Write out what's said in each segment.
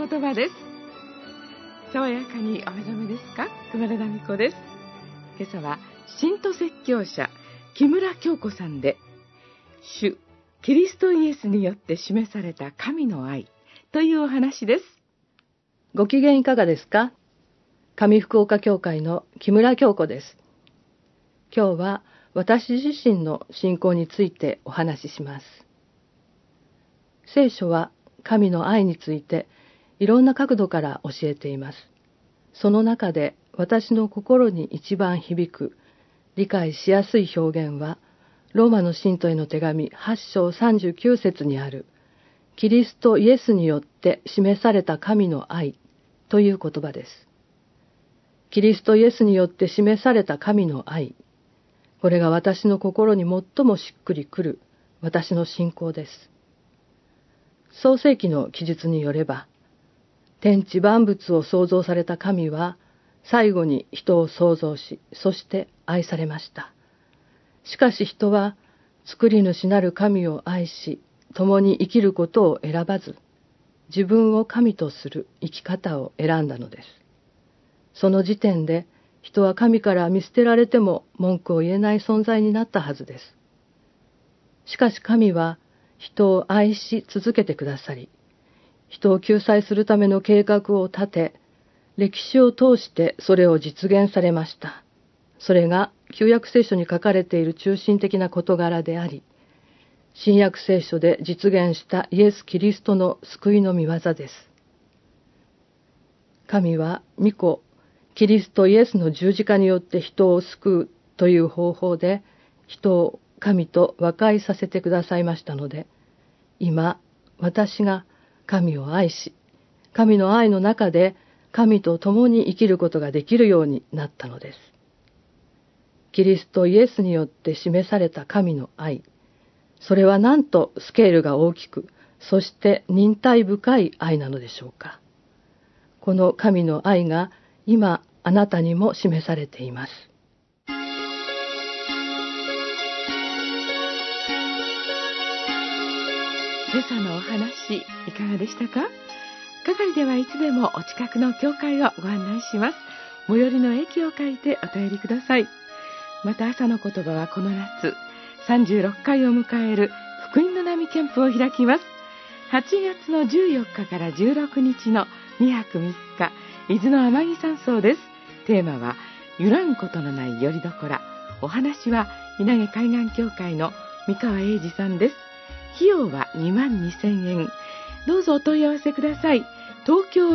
言葉です。爽やかにお目覚めですか？熊田美子です。今朝は新都説教者木村京子さんで、主キリストイエスによって示された神の愛というお話です。 ご機嫌いかがですか？上福岡教会の木村京子です。今日は私自身の信仰についてお話しします。聖書は神の愛についていろんな角度から教えています。その中で私の心に一番響く、理解しやすい表現は、ローマの信徒への手紙8章39節にある、キリストイエスによって示された神の愛という言葉です。キリストイエスによって示された神の愛、これが私の心に最もしっくりくる私の信仰です。創世記の記述によれば、天地万物を創造された神は、最後に人を創造し、そして愛されました。しかし人は、作り主なる神を愛し、共に生きることを選ばず、自分を神とする生き方を選んだのです。その時点で、人は神から見捨てられても文句を言えない存在になったはずです。しかし神は、人を愛し続けてくださり、人を救済するための計画を立て、歴史を通してそれを実現されました。それが旧約聖書に書かれている中心的な事柄であり、新約聖書で実現したイエス・キリストの救いの御業です。神は御子、キリストイエスの十字架によって人を救うという方法で、人を神と和解させてくださいましたので、今、私が神を愛し、神の愛の中で神と共に生きることができるようになったのです。キリストイエスによって示された神の愛、それはなんとスケールが大きく、そして忍耐深い愛なのでしょうか。この神の愛が今あなたにも示されています。 今朝のお話いかがでしたか？係ではいつでもお近くの教会をご案内します。最寄りの駅を書いてお便りください。また朝の言葉はこの夏36回を迎える福音の波キャンプを開きます。8月の14日から16日の2泊3日、伊豆の天城山荘です。テーマは揺らぐことのないよりどころ。お話は稲毛海岸協会の三河英二さんです。費用は22,000円。どうぞお問い合わせください。東京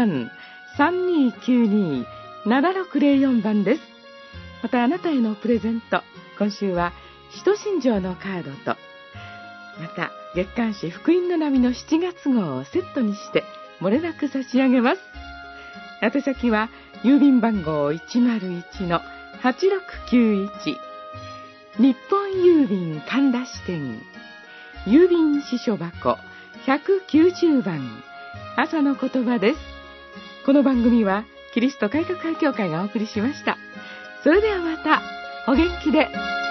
03-3292-7604 番です。またあなたへのプレゼント、今週は使徒信条のカードと、また月刊誌福音の波の7月号をセットにして漏れなく差し上げます。宛先は郵便番号 101-8691 日本郵便神田支店郵便支所箱190番、朝の言葉です。この番組はキリスト改革派協会がお送りしました。それではまたお元気で。